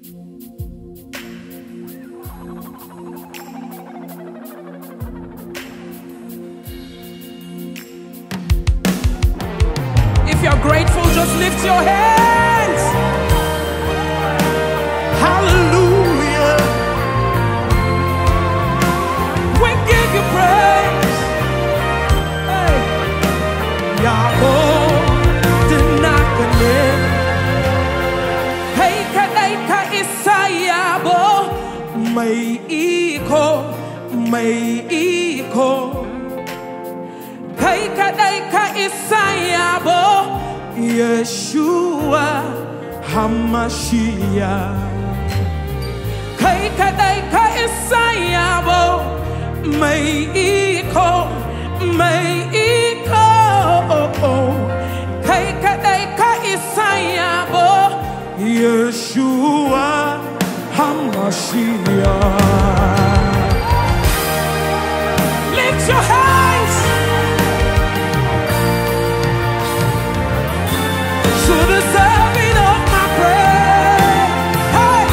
If you're grateful, just lift your hands. Hallelujah. We give you praise. Hey. Yahweh, Denakane. Hey, Kadeika Isayabo. May Iko, May Iko. Hey, Kadeika Isayabo. Yeshua HaMashiach. Kai Kadeika Isayabo. May Iko, May Iko. Kai Kadeika Isayabo. Yeshua HaMashiach. Lift your hands to the serving of my prayer. Hey.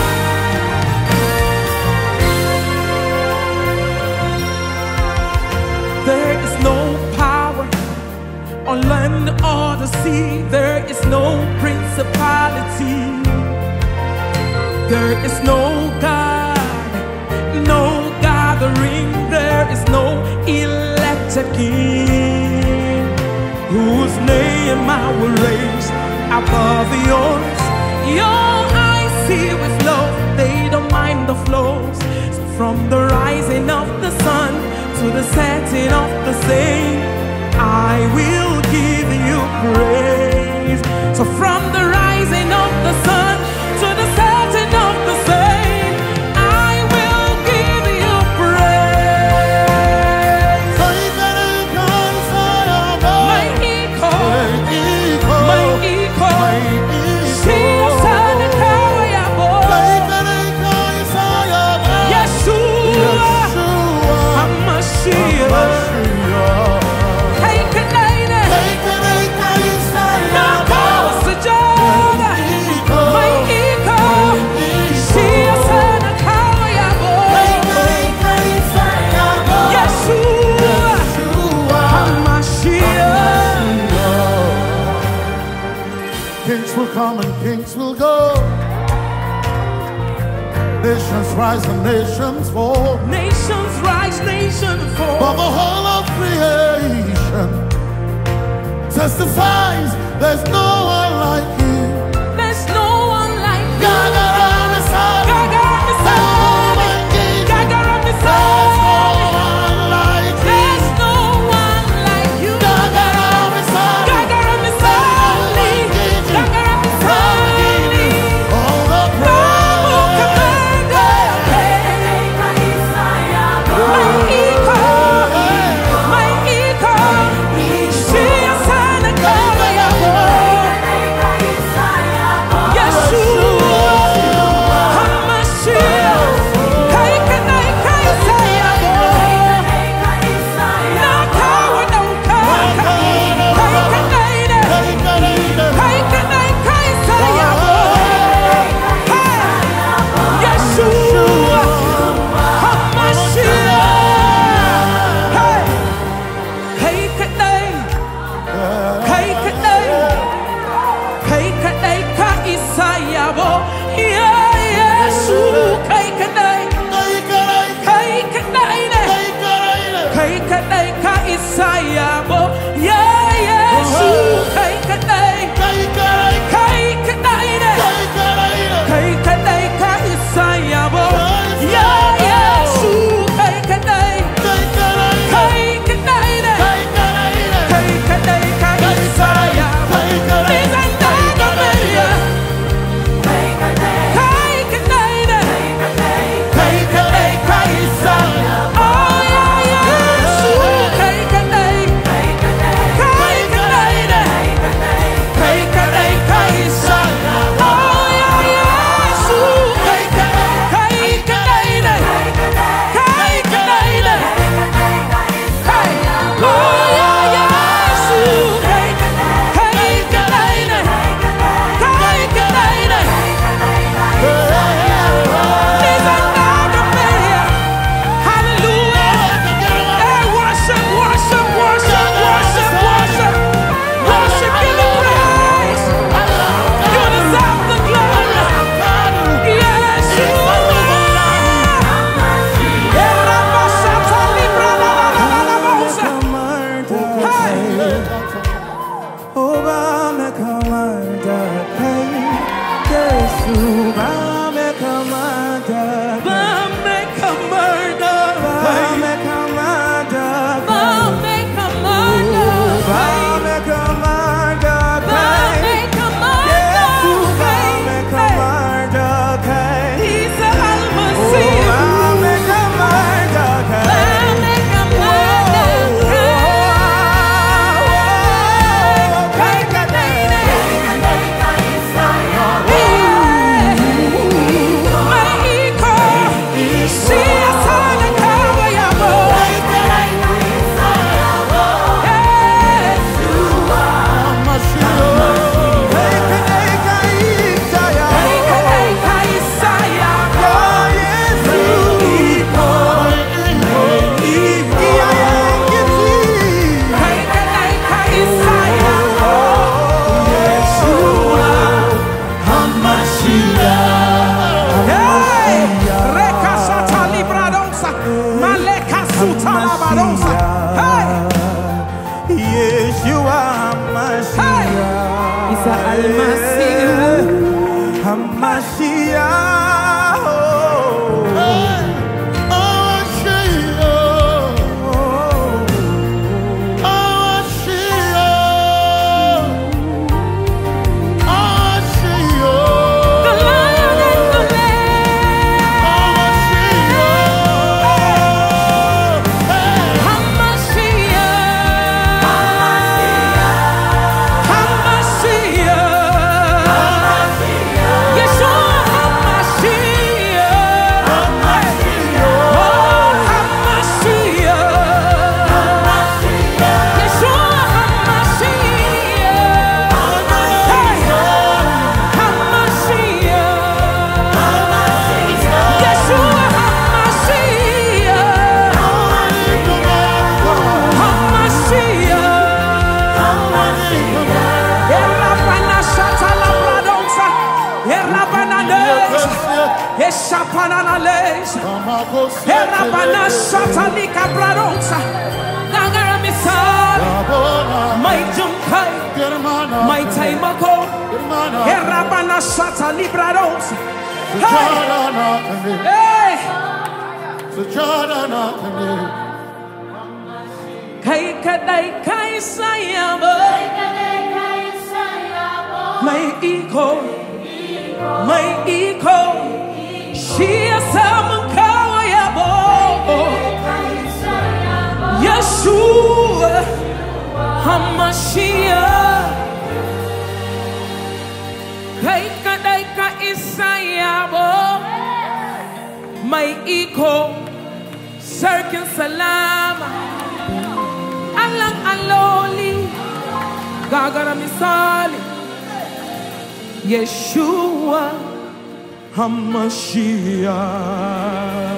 There is no power on land or the sea. There is no principality. There is no God, no gathering. There is no elected king whose name I will raise above yours. Your eyes see with love, they don't mind the flows. So from the rising of the sun to the setting of the same, I will give you praise. So from the rising of the sun to the setting of the same, I will give you praise. My echo, my echo, see your son and power, your boy. Yeshua, HaMashiach. Hey, Kanaina, now goes the job. My echo, see your son and power, your boy. Yeshua, HaMashiach. Kings will come and kings will go. Nations rise and nations fall. Nations rise, nations fall. But the whole of creation testifies there's no one like you. There's no one like you. Gaga Messiah. Gaga Messiah. Gaga Messiah. There's no one like you. Gaga Messiah. Gaga Messiah. Gaga Messiah. All the Erabanales, Eshapanales, Erabana Shatalika Bradosa, Nagaramisal, my Junkai, my Taimako, Erabana Shatalibrados. Hey! Kai kadai kai sayabo, my ego, she is some kawayabo, Yeshua, Hamashiach. Kai kadai kai sayabo, my ego, Circus Salama. Alang aloli, Gagara misali, Yeshua Hamashiach.